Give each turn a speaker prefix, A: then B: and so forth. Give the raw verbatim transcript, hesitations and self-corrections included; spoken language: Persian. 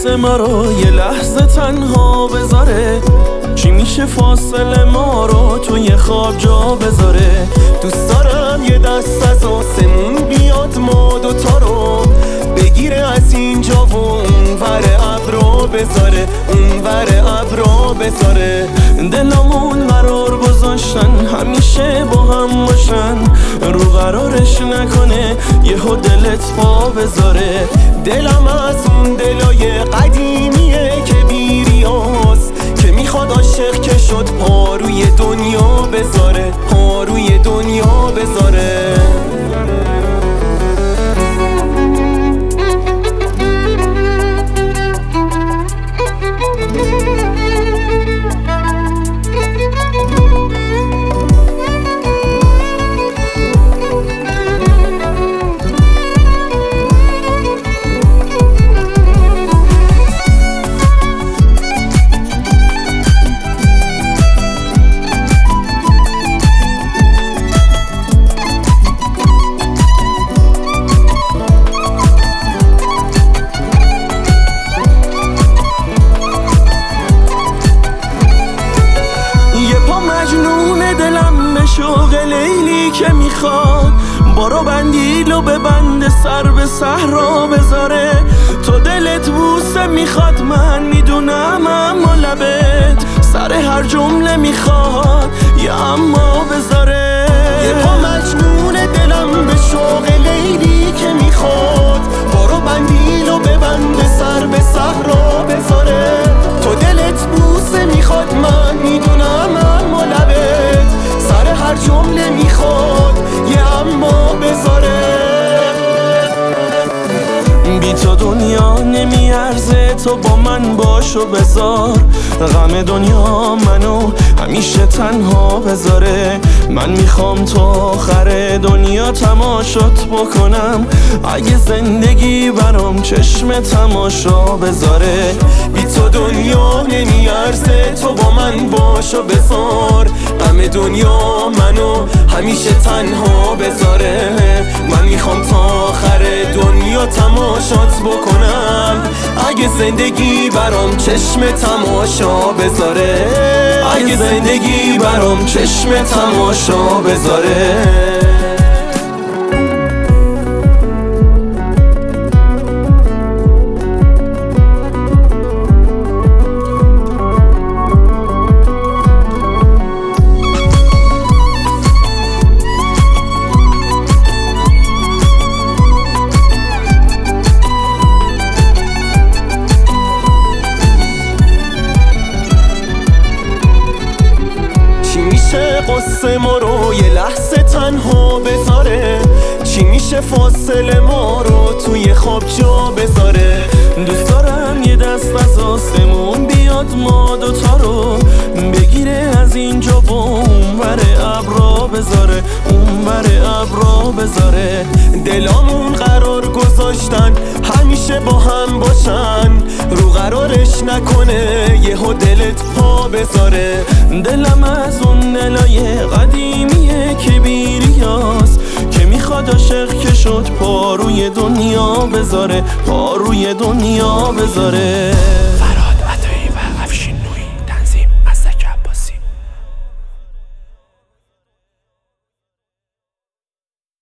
A: قصه ما رو یه لحظه تنها بذاره؟ چی میشه فاصله ما رو توی خواب جا بذاره؟
B: دوست دارم یه دست از آسمون بیاد ما دوتا رو بگیره از اینجا و اون ور ابرو بذاره، اون ور ابرو بذاره.
A: دلمون قرار گذاشتن همیشه با هم باشن، رو قرارش نکنه یهو دلت پا بذاره.
B: دلم از اون دلای قدیمیه که بیریاست، که میخواد عاشق که شد پا روی دنیا بذاره، پا روی دنیا بذاره.
A: شوق لیلی که میخواد برو بندیلو به بند سر به صحرا بذاره. تو دلت بوسه میخواد من میدونم، اما لبت سر هر جمله میخواد یه اما بذاره.
B: یه پا مجنون دلم به شوق لیلی که میخواد برو بندیلو به بند سر به صحرا بذاره. تو دلت بوسه میخواد من میدونم، اما لبت سر هر جمله میخواد یه اما بذاره.
A: بی تو دنیا نمیارزه، تو با من باش و بذار. غم دنیا منو همیشه تنها بذاره. من میخوام تو آخر دنیا تماشات بکنم، اگه زندگی برام چشم تماشا بذاره.
B: بی تو دنیا نمیارزه، تو با من باش و بذار. غم دنیا منو همیشه تنها بذاره. من میخوام تا آخر دنیا تماشات بکنم، اگه زندگی برام چشم تماشا بذاره، اگه زندگی برام چشم تماشا بذاره. قصه ما رو یه لحظه تنها بذاره؟ چی میشه فاصله ما رو توی خواب جا بذاره؟
A: دوست دارم یه دست از آسمون بیاد ما دوتا رو بگیره از اینجا و اون ور ابرا بذاره، اون ور ابرا بذاره.
B: دلامون قرار گذاشتن همیشه با هم باشن، رو قرارش نکنه یهو دلت پا بذاره.
A: دلم از اون دلای قدیمیه که بیریاست، که میخواد عاشق که شد پا روی دنیا بذاره، پا روی دنیا بذاره.